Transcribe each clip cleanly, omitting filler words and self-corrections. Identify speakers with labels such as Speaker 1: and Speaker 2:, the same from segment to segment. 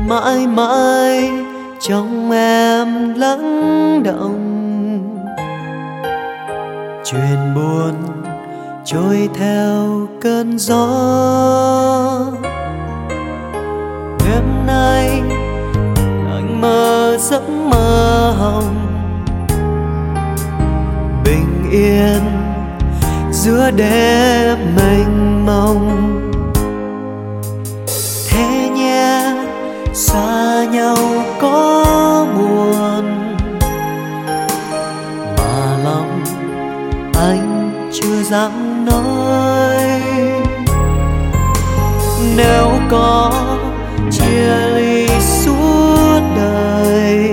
Speaker 1: mãi mãi trong em lắng động. Chuyện buồn trôi theo cơn gió. Đêm nay anh mơ giấc mơ hồng, bình yên giữa đêm mênh mông. Thế nhé, xa nhau có buồn mà lòng anh chưa dám nói. Nếu có chia ly suốt đời,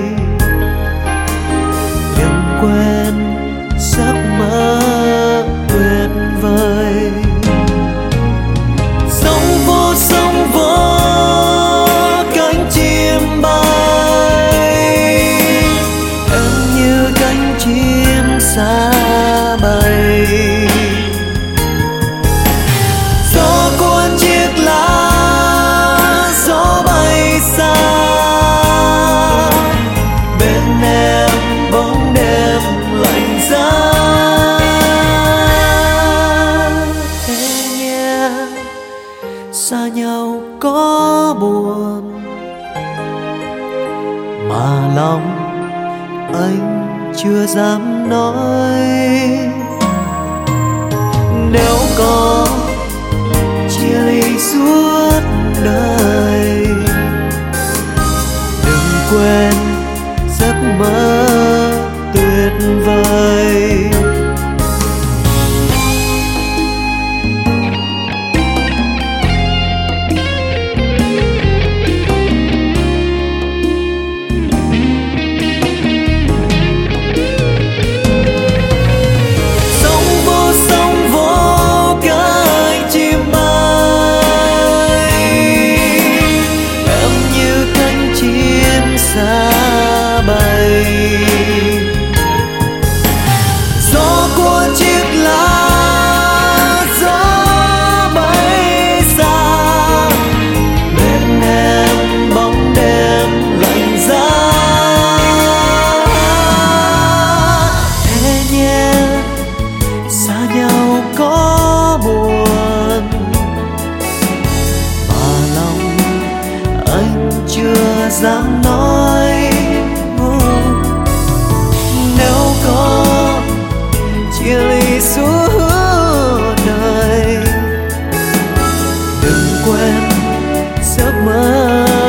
Speaker 1: đừng quên giấc mơ tuyệt vời. Sóng vô cánh chim bay, em như cánh chim xa bay. Gió cuốn chiếc lá, gió bay xa, bên em bóng đêm lạnh giá. Thế nhé, xa nhau có buồn mà lòng anh chưa dám nói. Nếu có chia ly suốt đời, đừng quên giấc mơ tuyệt vời. Xa bay, gió cuốn chiếc lá, gió bay xa, bên em bóng đêm lạnh giá. Thế nhé, xa nhau có buồn mà lòng anh chưa dám nói. Nếu có chia ly suốt đời, đừng quên giấc mơ